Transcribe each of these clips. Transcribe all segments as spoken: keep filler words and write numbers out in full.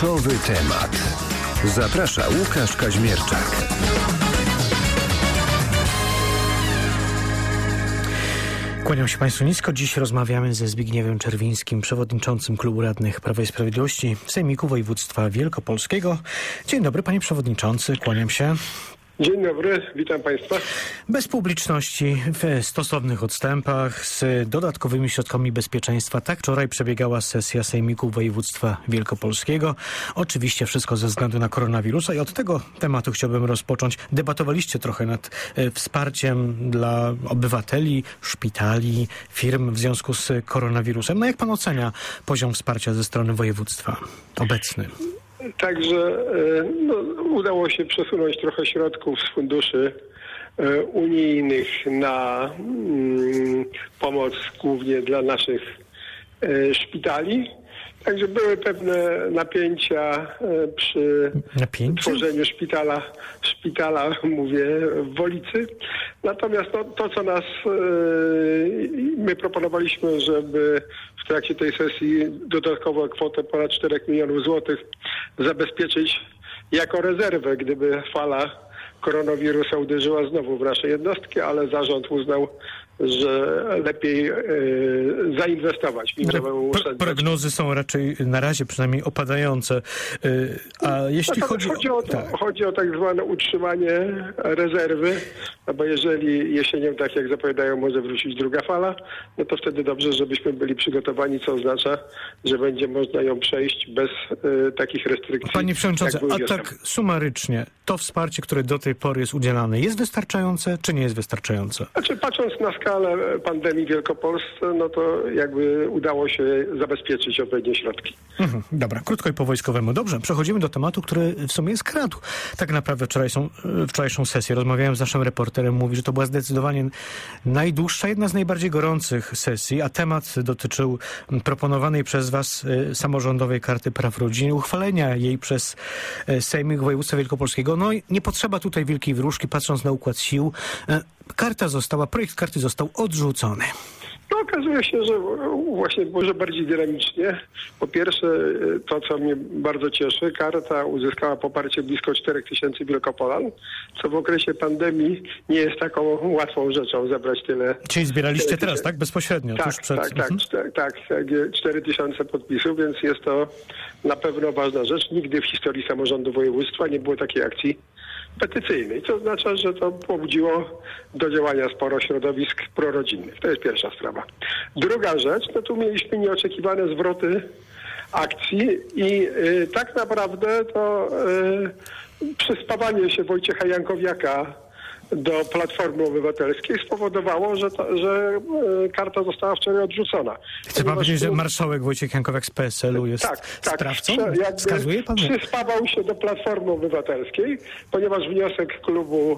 Kluczowy temat. Zaprasza Łukasz Kaźmierczak. Kłaniam się Państwu nisko. Dziś rozmawiamy ze Zbigniewem Czerwińskim, przewodniczącym Klubu Radnych Prawa i Sprawiedliwości w Sejmiku Województwa Wielkopolskiego. Dzień dobry, panie przewodniczący, kłaniam się. Dzień dobry, witam Państwa. Bez publiczności, w stosownych odstępach, z dodatkowymi środkami bezpieczeństwa. Tak wczoraj przebiegała sesja Sejmiku Województwa Wielkopolskiego. Oczywiście wszystko ze względu na koronawirusa i od tego tematu chciałbym rozpocząć. Debatowaliście trochę nad e, wsparciem dla obywateli, szpitali, firm w związku z koronawirusem. No jak pan ocenia poziom wsparcia ze strony województwa obecny? Także no, udało się przesunąć trochę środków z funduszy e, unijnych na mm, pomoc głównie dla naszych e, szpitali. Także były pewne napięcia e, przy Napięcie? tworzeniu szpitala, szpitala, mówię, w Wolicy. Natomiast no, to, co nas, e, my proponowaliśmy, żeby w trakcie tej sesji dodatkową kwotę ponad cztery milionów złotych zabezpieczyć jako rezerwę, gdyby fala koronawirusa uderzyła znowu w nasze jednostki, ale zarząd uznał, że lepiej e, zainwestować. Pro, prognozy są raczej na razie przynajmniej opadające. E, a jeśli no chodzi, chodzi, o, o to, tak. chodzi o tak zwane utrzymanie rezerwy, no bo jeżeli jesienią, tak jak zapowiadają, może wrócić druga fala, no to wtedy dobrze, żebyśmy byli przygotowani, co oznacza, że będzie można ją przejść bez e, takich restrykcji. Panie przewodniczący, a tak sumarycznie, to wsparcie, które do tej pory jest udzielane, jest wystarczające, czy nie jest wystarczające? Znaczy, patrząc na skalę pandemii w Wielkopolsce, no to jakby udało się zabezpieczyć odpowiednie środki. Mhm, dobra, krótko i po wojskowemu. Dobrze, przechodzimy do tematu, który w sumie skradł tak naprawdę wczorajszą, wczorajszą sesję. Rozmawiałem z naszym reporterem, mówi, że to była zdecydowanie najdłuższa, jedna z najbardziej gorących sesji, a temat dotyczył proponowanej przez was samorządowej karty praw rodziny, uchwalenia jej przez Sejmik Województwa Wielkopolskiego. No i nie potrzeba tutaj wielkiej wróżki, patrząc na układ sił. Karta została, projekt karty został odrzucony. No okazuje się, że właśnie może bardziej dynamicznie. Po pierwsze, to co mnie bardzo cieszy, karta uzyskała poparcie blisko cztery tysięcy Wielkopolan, co w okresie pandemii nie jest taką łatwą rzeczą zebrać tyle. Czyli zbieraliście teraz, tak? Bezpośrednio? Tak, tuż przed... tak, tak, mhm. tak, tak, cztery tysiące podpisów, więc jest to na pewno ważna rzecz. Nigdy w historii samorządu województwa nie było takiej akcji petycyjnej, co oznacza, że to pobudziło do działania sporo środowisk prorodzinnych. To jest pierwsza sprawa. Druga rzecz, no tu mieliśmy nieoczekiwane zwroty akcji i y, tak naprawdę to y, przyspawanie się Wojciecha Jankowiaka do Platformy Obywatelskiej spowodowało, że, to, że y, karta została wczoraj odrzucona. Chce pan powiedzieć, że marszałek Wojciech Jankowiak z P S L u jest tak, sprawcą? Tak, Wskazuje pan? Przyspawał się do Platformy Obywatelskiej, ponieważ wniosek klubu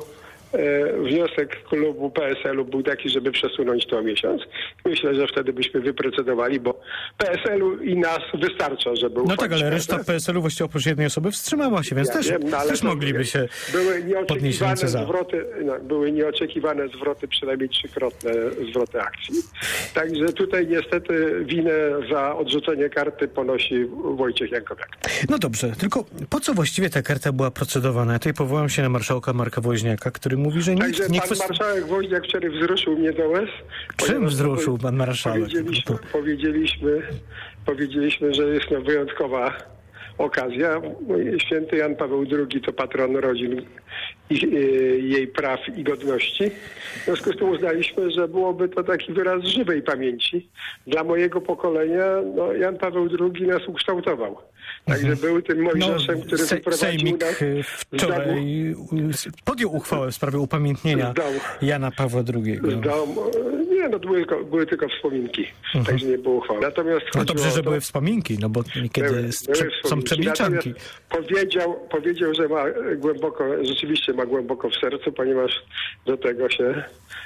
Wniosek klubu P S L u był taki, żeby przesunąć to o miesiąc. Myślę, że wtedy byśmy wyprocedowali, bo P S L u i nas wystarcza, żeby No tak, ale reszta P S L u właściwie oprócz jednej osoby wstrzymała się, więc ja też, wiem, no, też mogliby się były podnieść ręce za. Zwroty, no, były nieoczekiwane zwroty, przynajmniej trzykrotne zwroty akcji. Także tutaj niestety winę za odrzucenie karty ponosi Wojciech Jankowiak. No dobrze, tylko po co właściwie ta karta była procedowana? Ja tutaj powołam się na marszałka Marka Woźniaka, który mówi, że Także nie pan kwest... marszałek Woźniak wczoraj wzruszył mnie do łez. Czym wzruszył pan marszałek? Powiedzieliśmy, powiedzieliśmy, powiedzieliśmy, że jest to wyjątkowa okazja. Święty Jan Paweł drugi to patron rodzin i jej praw i godności. W związku z tym uznaliśmy, że byłoby to taki wyraz żywej pamięci. Dla mojego pokolenia no, Jan Paweł drugi nas ukształtował. Także mhm. był tym Mojżeszem, no, który se, wyprowadził Sejmik nas wczoraj podjął uchwałę w sprawie upamiętnienia Jana Pawła drugiego. Nie, no były tylko, były tylko wspominki, mhm. także nie było uchwały. Natomiast no dobrze, że to, były wspominki, no bo kiedy były, jest, były są przemilczanki. Powiedział, powiedział, że ma głęboko, rzeczywiście ma głęboko w sercu, ponieważ do tego się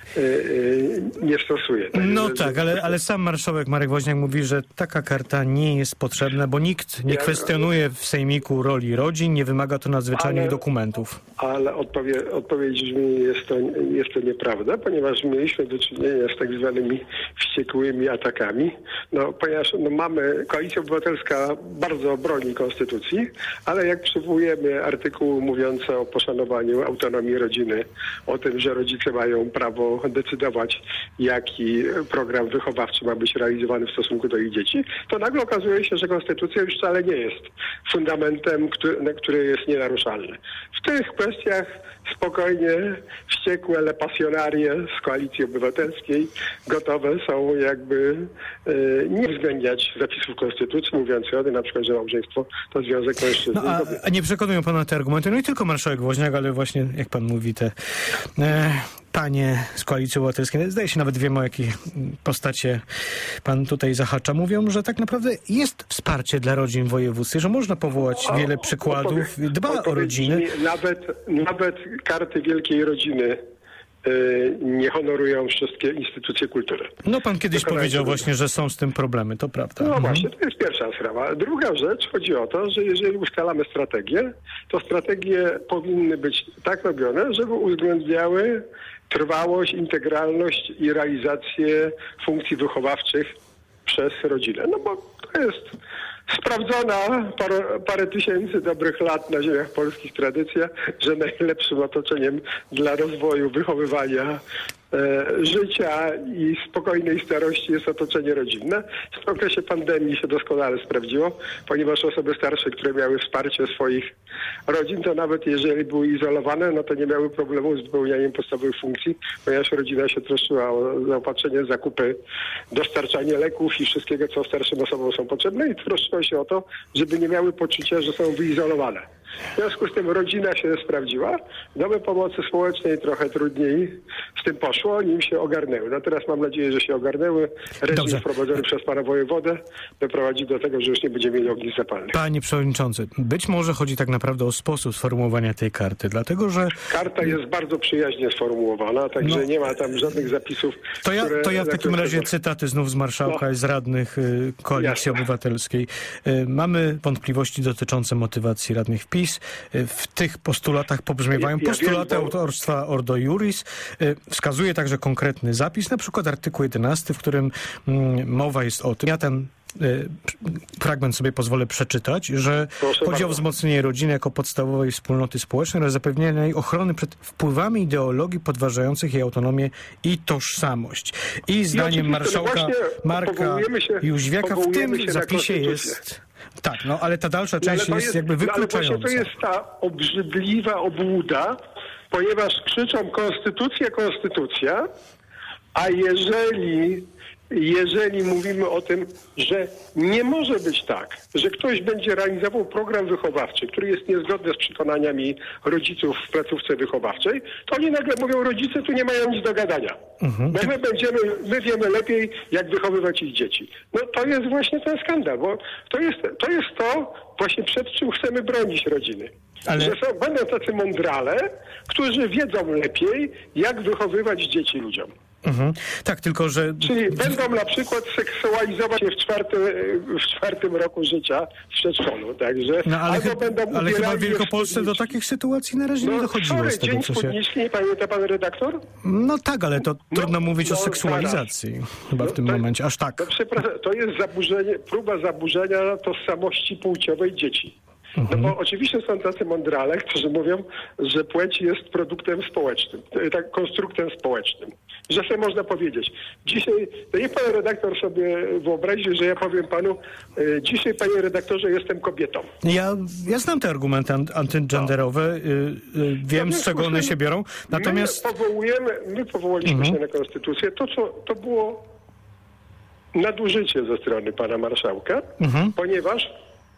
y, y, nie stosuje. Tak, no że, tak, że... ale, ale sam marszałek Marek Woźniak mówi, że taka karta nie jest potrzebna, bo nikt nie Ja- kwestionuje w sejmiku roli rodzin, nie wymaga to nadzwyczajnych Ale- dokumentów. Ale odpowie, odpowiedź brzmi, jest to, jest to nieprawda, ponieważ mieliśmy do czynienia z tak zwanymi wściekłymi atakami. No, ponieważ no, mamy, Koalicja Obywatelska bardzo broni konstytucji, ale jak przywołujemy artykuły mówiące o poszanowaniu autonomii rodziny, o tym, że rodzice mają prawo decydować, jaki program wychowawczy ma być realizowany w stosunku do ich dzieci, to nagle okazuje się, że konstytucja już wcale nie jest fundamentem, który, który jest nienaruszalny. W tych kwestiach spokojnie wściekłe lepasjonarie z Koalicji Obywatelskiej gotowe są jakby e, nie uwzględniać zapisów konstytucji mówiących o tym, na przykład, że małżeństwo to związek mężczyzny No, i a, kobiety. a nie przekonują pana te argumenty, no i tylko marszałek Woźniak, ale właśnie, jak pan mówi, te e, panie z Koalicji Obywatelskiej, zdaje się nawet wiemy, o jakiej postacie pan tutaj zahacza, mówią, że tak naprawdę jest wsparcie dla rodzin w województwie, że można powołać wiele przykładów, Odpowie- dba o odpowiedź rodziny. brzmi, Nawet, nawet karty Wielkiej Rodziny y, nie honorują wszystkie instytucje kultury. No pan kiedyś Dokonajcie powiedział tego. właśnie, że są z tym problemy, to prawda. No Mhm. właśnie, to jest pierwsza sprawa. Druga rzecz, chodzi o to, że jeżeli ustalamy strategię, to strategie powinny być tak robione, żeby uwzględniały trwałość, integralność i realizację funkcji wychowawczych przez rodzinę. No bo to jest sprawdzona parę, parę tysięcy dobrych lat na ziemiach polskich tradycja, że najlepszym otoczeniem dla rozwoju, wychowywania e, życia i spokojnej starości jest otoczenie rodzinne. W okresie pandemii się doskonale sprawdziło, ponieważ osoby starsze, które miały wsparcie swoich rodzin, to nawet jeżeli były izolowane, no to nie miały problemu z wypełnianiem podstawowych funkcji, ponieważ rodzina się troszczyła o zaopatrzenie, zakupy, dostarczanie leków i wszystkiego, co starszym osobom są potrzebne i troszczyła się o to, żeby nie miały poczucia, że są wyizolowane. W związku z tym rodzina się sprawdziła. Domy pomocy społecznej trochę trudniej z tym poszło, nim się ogarnęły. No teraz mam nadzieję, że się ogarnęły. Reżim Dobrze. wprowadzony przez pana wojewodę doprowadzi do tego, że już nie będziemy mieli ognisk zapalnych. Panie przewodniczący, być może chodzi tak naprawdę o sposób sformułowania tej karty, dlatego że Karta jest bardzo przyjaźnie sformułowana, także No. nie ma tam żadnych zapisów, To ja, które... to ja w na takim które razie trzeba- cytaty znów z marszałka No. i z radnych y, Koalicji Jasne. Obywatelskiej. Y, mamy wątpliwości dotyczące motywacji radnych PiS. Y, w tych postulatach pobrzmiewają Ja- ja postulaty wiem, bo- autorstwa Ordo Iuris. Y, wskazuje także konkretny zapis, na przykład artykuł jedenasty, w którym mm, mowa jest o tym. Ja ten y, fragment sobie pozwolę przeczytać, że Proszę chodzi o bardzo. wzmocnienie rodziny jako podstawowej wspólnoty społecznej oraz zapewnienie jej ochrony przed wpływami ideologii podważających jej autonomię i tożsamość. I zdaniem oczywiście, no marszałka właśnie Marka powołujemy się- Jóźwiaka w powołujemy tym się na zapisie konstytucję. jest... Tak, no ale ta dalsza No, ale część to jest jakby no, ale właśnie wykluczająca. to jest ta obrzydliwa obłuda, ponieważ krzyczą konstytucja, konstytucja, a jeżeli, jeżeli mówimy o tym, że nie może być tak, że ktoś będzie realizował program wychowawczy, który jest niezgodny z przekonaniami rodziców w placówce wychowawczej, to oni nagle mówią, rodzice tu nie mają nic do gadania. Bo my będziemy, my wiemy lepiej, jak wychowywać ich dzieci. No to jest właśnie ten skandal, bo to jest to, jest to właśnie przed czym chcemy bronić rodziny. Ale- Że są, będą tacy mądrale, którzy wiedzą lepiej, jak wychowywać dzieci ludziom. Mhm. Tak, tylko że... Czyli będą na przykład seksualizować się w czwartym, w czwartym roku życia w przedszkolu. Także No, ale, albo chy- będą ale chyba ubierali w je Wielkopolsce do spódniczki. takich sytuacji na razie nie No, dochodziło sorry, z tego, dzień co się... spódniczki, nie pamięta pan redaktor? No tak, ale to No, trudno mówić o no, seksualizacji chyba w No, tym to- momencie, aż tak. To, przepraszam, to jest zaburzenie, próba zaburzenia tożsamości płciowej dzieci. No bo oczywiście są tacy mądrale, którzy mówią, że płeć jest produktem społecznym, e, tak, konstruktem społecznym. Że sobie można powiedzieć. Dzisiaj, to niech pan redaktor sobie wyobrazi, że ja powiem panu, e, dzisiaj panie redaktorze jestem kobietą. Ja, ja znam te argumenty an- antygenderowe, y, y, wiem No, z czego one się biorą, natomiast... My powołujemy, my powołaliśmy Mhm. się na konstytucję. To, co, to było nadużycie ze strony pana marszałka, Mhm. ponieważ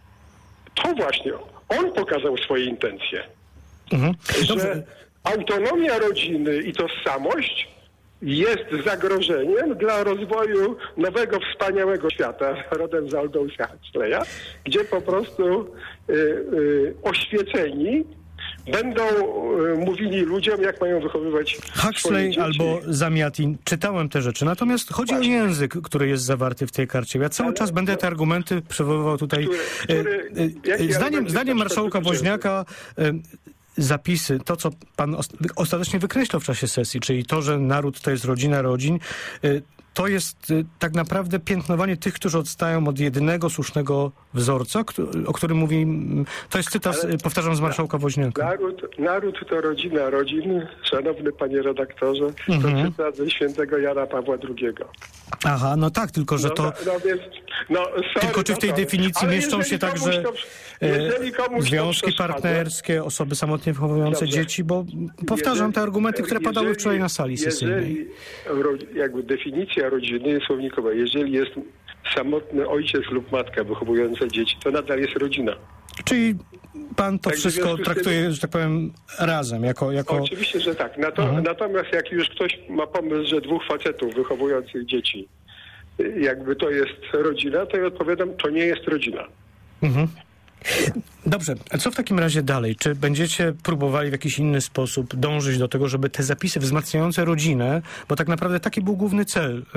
to właśnie on pokazał swoje intencje. Mhm. Że Dobrze. autonomia rodziny i tożsamość jest zagrożeniem dla rozwoju nowego, wspaniałego świata rodem z Aldousa Huxleya, gdzie po prostu y, y, oświeceni będą e, mówili ludziom, jak mają wychowywać swoje Huxley dzieci. albo Zamiatin. Czytałem te rzeczy. Natomiast chodzi Właśnie. o język, który jest zawarty w tej karcie. Ja cały Ale- czas będę te argumenty przywoływał tutaj. Który- który- E, e, jakie Zdaniem, argumenty zdaniem na przykład marszałka dotyczące? Woźniaka e, zapisy, to co pan os- ostatecznie wykreślał w czasie sesji, czyli to, że naród to jest rodzina rodzin, e, to jest y, tak naprawdę piętnowanie tych, którzy odstają od jedynego słusznego wzorca, któ- o którym mówi, mm, to jest cytat, Ale- y, powtarzam, z marszałka Woźniaka. Naród, naród to rodzina rodzin, szanowny panie redaktorze, Mhm. to cytat ze świętego Jana Pawła drugiego. Aha, no tak, tylko że No, to... no, więc, no, sorry, Tylko czy w tej no to- definicji ale mieszczą jeżeli się komuś także to- jeżeli komuś to związki przeszkadza, partnerskie, osoby samotnie wychowujące Dobrze. dzieci, bo powtarzam jeżeli- te argumenty, które padały jeżeli- wczoraj na sali sesyjnej. Jeżeli ro- jakby definicja rodziny jest słownikowa, jeżeli jest samotny ojciec lub matka wychowująca dzieci, to nadal jest rodzina. Czyli pan to Także w wszystko związku z tym- traktuje, że tak powiem, razem, jako... jako... Oczywiście, że tak. Nato- Mhm. Natomiast jak już ktoś ma pomysł, że dwóch facetów wychowujących dzieci, y, jakby to jest rodzina, to ja odpowiadam, to nie jest rodzina. Mhm. Dobrze, a co w takim razie dalej? Czy będziecie próbowali w jakiś inny sposób dążyć do tego, żeby te zapisy wzmacniające rodzinę, bo tak naprawdę taki był główny cel y,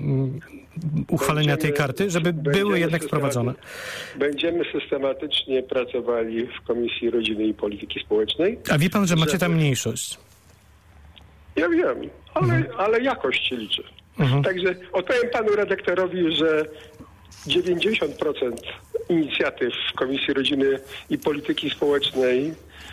y, uchwalenia Będziemy- tej karty, żeby będziemy były jednak systematy- wprowadzone? Będziemy systematycznie pracowali w Komisji Rodziny i Polityki Społecznej. A wie pan, że macie żeby- tam mniejszość? Ja wiem, ale, ale jakość się liczy. Mhm. Także odpowiem panu redaktorowi, że dziewięćdziesiąt procent inicjatyw w Komisji Rodziny i Polityki Społecznej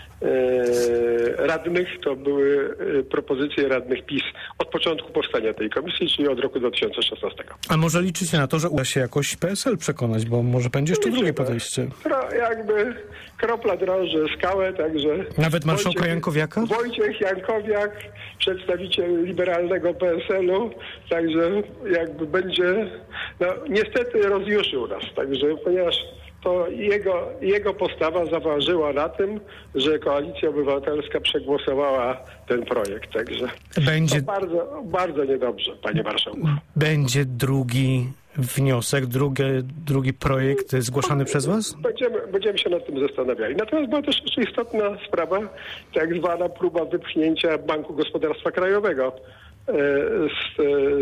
e, radnych to były e, propozycje radnych PiS od początku powstania tej komisji, czyli od roku dwa tysiące szesnastego. A może liczycie na to, że uda się jakoś P S L przekonać, bo może będzie jeszcze drugie podejście? Tro- jakby kropla drąży skałę, także... Nawet marszałka Wojciech- Jankowiaka? Wojciech Jankowiak, przedstawiciel liberalnego P S L u, także jakby będzie, no niestety rozjuszył nas, także ponieważ to jego, jego postawa zaważyła na tym, że Koalicja Obywatelska przegłosowała ten projekt, także Będzie, to bardzo, bardzo niedobrze, panie marszałku. będzie drugi wniosek, drugie, drugi projekt zgłaszany przez was? Będziemy, będziemy się nad tym zastanawiali. Natomiast była też jeszcze istotna sprawa, tak zwana próba wypchnięcia Banku Gospodarstwa Krajowego e, z,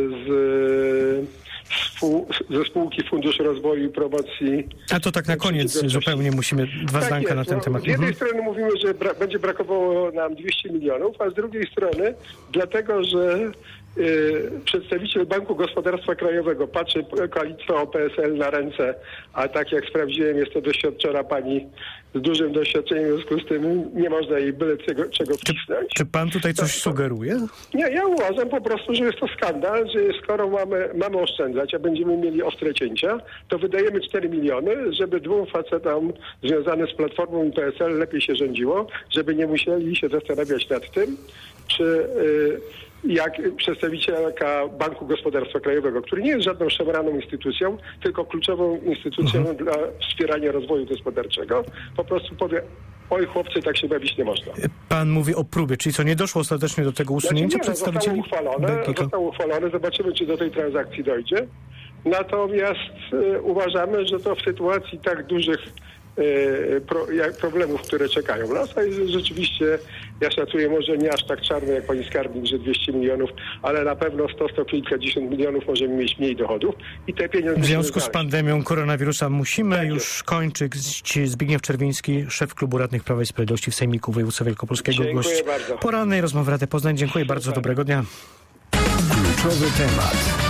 z, spół, ze spółki Fundusz Rozwoju i Promocji. A to tak na koniec Przedsiębiorczości. zupełnie musimy dwa Tak zdanka jest. na ten No, temat. z jednej Mhm. strony mówimy, że bra- będzie brakowało nam dwieście milionów, a z drugiej strony dlatego, że y, przedstawiciel Banku Gospodarstwa Krajowego patrzy koalictwo P S L na ręce, a tak jak sprawdziłem, jest to doświadczona pani z dużym doświadczeniem, w związku z tym nie można jej byle czego, czego wcisnąć. Czy pan tutaj coś Tak. sugeruje? Nie, ja uważam po prostu, że jest to skandal, że skoro mamy, mamy oszczędzać, a będziemy mieli ostre cięcia, to wydajemy cztery miliony, żeby dwóm facetom związanym z Platformą i P S L lepiej się rządziło, żeby nie musieli się zastanawiać nad tym, czy y, jak przedstawicielka Banku Gospodarstwa Krajowego, który nie jest żadną szemraną instytucją, tylko kluczową instytucją Mhm. dla wspierania rozwoju gospodarczego, po prostu powie, oj chłopcy, tak się bawić nie można. Pan mówi o próbie, czyli co, nie doszło ostatecznie do tego usunięcia Znaczy nie, no, zostało przedstawicieli uchwalone, B G K? zostało uchwalone, zobaczymy, czy do tej transakcji dojdzie. Natomiast e, uważamy, że to w sytuacji tak dużych e, pro, jak, problemów, które czekają nas, a jest rzeczywiście, ja szacuję może nie aż tak czarno jak pani skarbnik, że dwieście milionów, ale na pewno sto, sto kilkadziesiąt milionów możemy mieć mniej dochodów i te pieniądze... W związku z znaleźć. pandemią koronawirusa musimy Tak już jest. kończyć. Zbigniew Czerwiński, szef Klubu Radnych Prawa i Sprawiedliwości w Sejmiku Województwa Wielkopolskiego. Dziękuję Gość bardzo. porannej rozmowy Rady Poznań. Dziękuję bardzo, dobrego dnia. Kluczowy temat.